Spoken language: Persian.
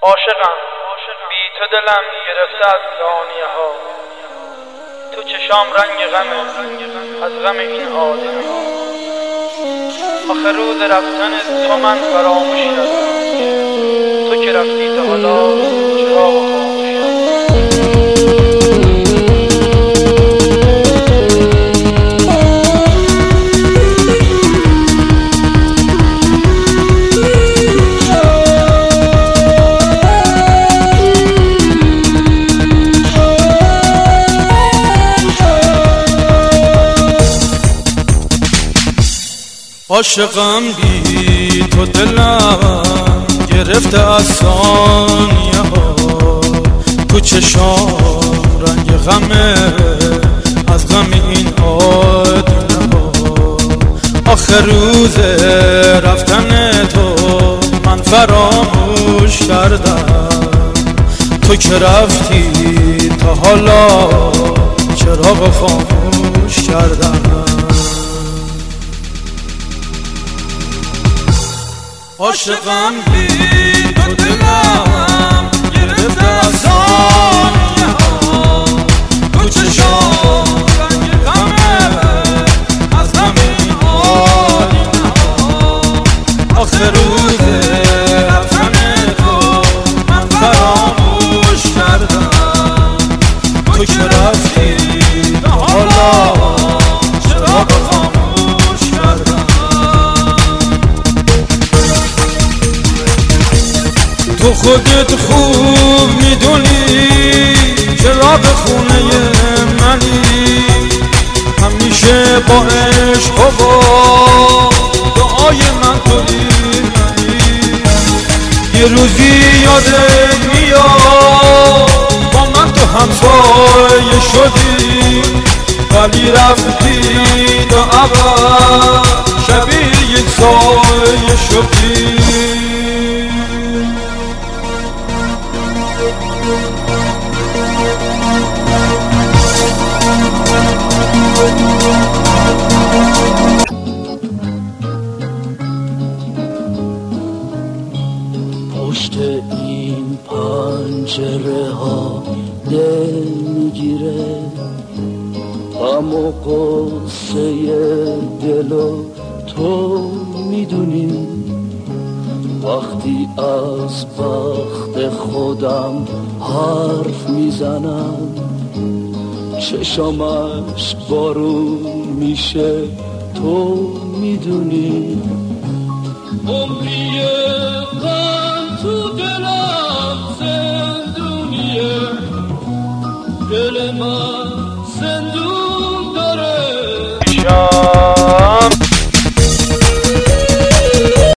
عاشقم بی تو دلم گرفته از دانیه ها، تو چشام رنگ غمه از غم این آدمه ها. آخه روز رفتن تو من فراموش کردم، تو که رفتی تا حالا چراغ خاموش عاشقم بی تو دلم گرفته از ثانیه ها، تو چشام رنگ غمه از غم این آدمه ها. آخر روز رفتن تو من فراموش کردم، تو که رفتی تا حالا چراغ خاموش کردم. عاشقم بی تو دلم گرفته از ثانیه ها، تو چشام رنگ غمه از غم این آدمه ها. آخر روز رفتن تو من فراموش کردم، تو که رفتی تا حالا چراغ خاموش کردم. تو خودت خوب میدونی چراغ خونه منی، همیشه با عشق و با دعای من توی منی. یه روزی یادت میاد با من تو همسایه شدی، ولی رفتی تا ابد شبیه یک سایه شدی. پشت این پنجره ها دل میگیره، غم و غصه دلو تو میدونی. وقتی از بخت خودم حرف میزنم، چشمش بارون میشه تو میدونی. عمریه من تو دلم زندونیه، دل من زندون